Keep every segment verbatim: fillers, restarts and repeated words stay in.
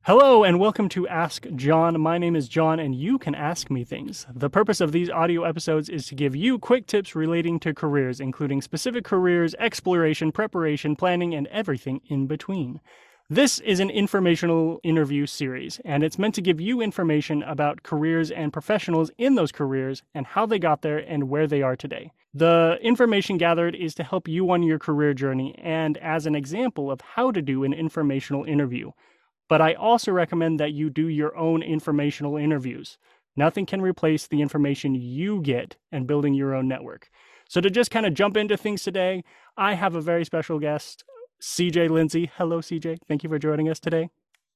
Hello and welcome to Ask John. My name is John and you can ask me things. The purpose of these audio episodes is to give you quick tips relating to careers, including specific careers, exploration, preparation, planning, and everything in between. This is an informational interview series, and it's meant to give you information about careers and professionals in those careers and how they got there and where they are today. The information gathered is to help you on your career journey and as an example of how to do an informational interview. But I also recommend that you do your own informational interviews. Nothing can replace the information you get and building your own network. So to just kind of jump into things today, I have a very special guest, C J Lindsay. Hello, C J. Thank you for joining us today.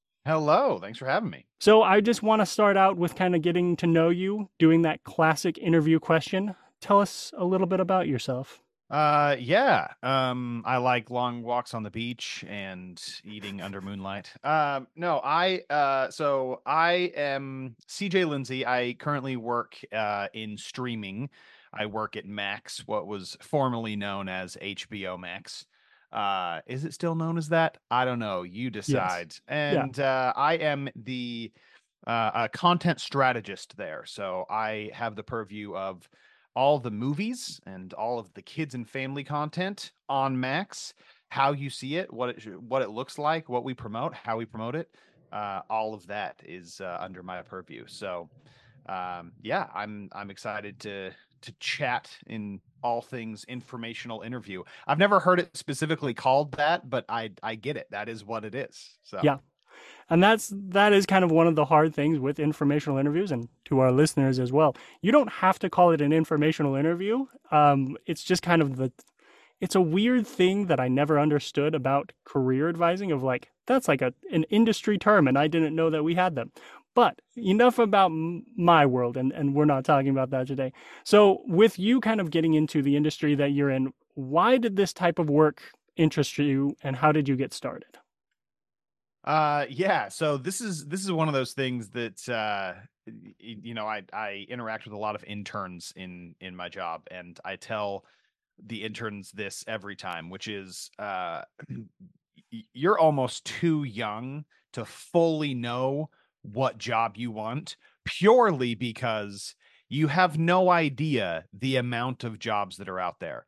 Hello. Thanks for having me. So I just want to start out with kind of getting to know you, doing that classic interview question. Tell us a little bit about yourself. Uh, yeah. Um, I like long walks on the beach and eating under moonlight. Um, no, I uh, so I am C J Lindsay. I currently work uh in streaming. I work at Max, what was formerly known as H B O Max. Uh, is it still known as that? I don't know. You Yes. decide. Yeah. And uh, I am the uh, a content strategist there. So I have the purview of all the movies and all of the kids and family content on Max, how you see it, what it what it looks like, what we promote, how we promote it. Uh, all of that is uh, under my purview. So, um, yeah, I'm I'm excited to to chat in all things informational interview. I've never heard it specifically called that, but I I get it. That is what it is. So. Yeah. And that's that is kind of one of the hard things with informational interviews, and to our listeners as well. You don't have to call it an informational interview. Um, it's just kind of the it's a weird thing that I never understood about career advising of like that's like a an industry term and I didn't know that we had them. But enough about my world, and, and we're not talking about that today. So with you kind of getting into the industry that you're in, why did this type of work interest you and how did you get started? Uh yeah, so this is this is one of those things that uh y- you know, I I interact with a lot of interns in in my job, and I tell the interns this every time, which is uh y- you're almost too young to fully know what job you want, purely because you have no idea the amount of jobs that are out there.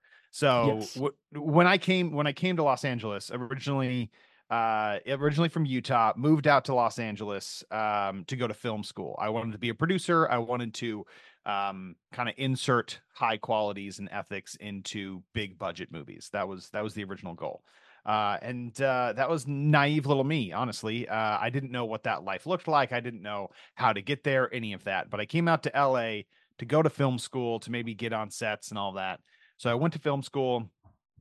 So Yes. w- when I came when I came to Los Angeles originally, uh originally from Utah, moved out to Los Angeles um to go to film school. I wanted to be a producer. I wanted to um kind of insert high qualities and ethics into big budget movies. That was that was the original goal. Uh and uh that was naive little me, honestly. Uh I didn't know what that life looked like. I didn't know how to get there, any of that. But I came out to L A to go to film school, to maybe get on sets and all that. So I went to film school,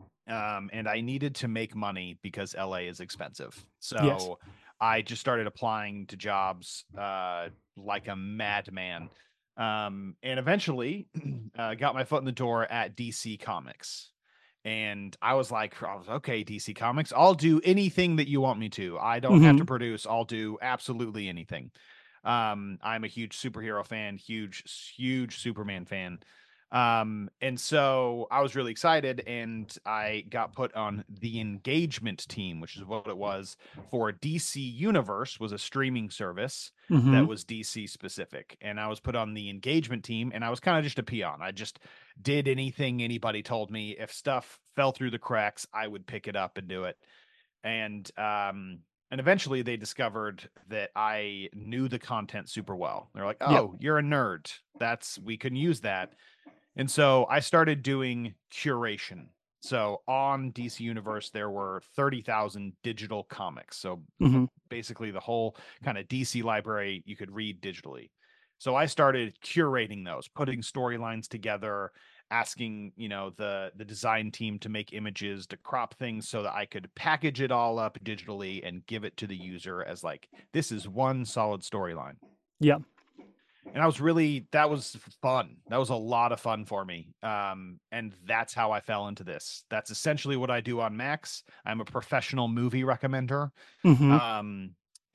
um, and I needed to make money because L A is expensive. Yes. So I just started applying to jobs uh, like a madman, um, and eventually uh, got my foot in the door at D C Comics. And I was like, I was, okay, D C Comics, I'll do anything that you want me to. I don't have to Hmm. produce. I'll do absolutely anything. Um, I'm a huge superhero fan, huge, huge Superman fan. Um, and so I was really excited, and I got put on the engagement team, which is what it was for D C Universe, was a streaming service that Hmm. was D C specific. And I was put on the engagement team, and I was kind of just a peon. I just did anything anybody told me. If stuff fell through the cracks, I would pick it up and do it. And um and eventually they discovered that I knew the content super well. They're like, Yeah. "Oh, you're a nerd. That's we can use that." And so I started doing curation. So on D C Universe, there were thirty thousand digital comics. So Hmm. basically, the whole kind of D C library you could read digitally. So I started curating those, putting storylines together, asking, you know, the the design team to make images, to crop things so that I could package it all up digitally and give it to the user as like, this is one solid storyline. Yeah. And I was really that was fun. That was a lot of fun for me. Um, and that's how I fell into this. That's essentially what I do on Max. I'm a professional movie recommender. Hmm. Um,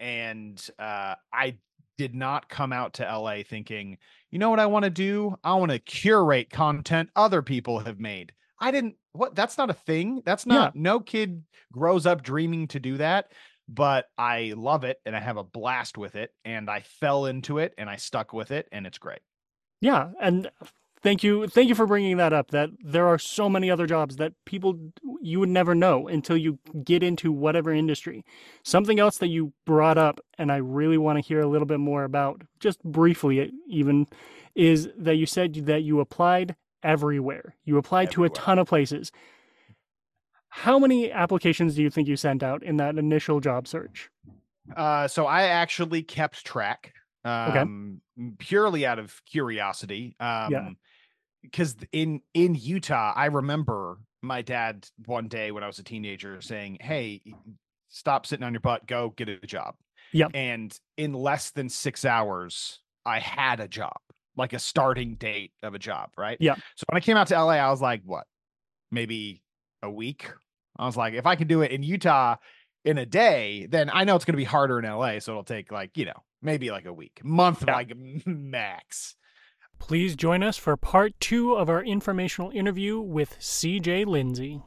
and uh, I did not come out to L A thinking, you know what I want to do? I want to curate content other people have made. I didn't, what? That's not a thing. That's Yeah. not, no kid grows up dreaming to do that. but I love it and I have a blast with it, and I fell into it and I stuck with it, and it's great. Yeah, and thank you, thank you for bringing that up. That there are so many other jobs that people you would never know until you get into whatever industry. Something else that you brought up, and I really want to hear a little bit more about, just briefly even, is that you said that you applied everywhere. You applied to a Everywhere. ton of places. How many applications do you think you sent out in that initial job search? Uh, so I actually kept track, Okay. um, purely out of curiosity. Yeah. Um, because in in Utah, I remember my dad one day when I was a teenager saying, "Hey, stop sitting on your butt, go get a job." Yeah. And in less than six hours, I had a job, like a starting date of a job, right? Yeah. So when I came out to L A, I was like, what, maybe a week? I was like, if I can do it in Utah in a day, then I know it's going to be harder in L A. So it'll take like, you know, maybe like a week, month, Yeah. like max. Please join us for part two of our informational interview with C J Lindsay.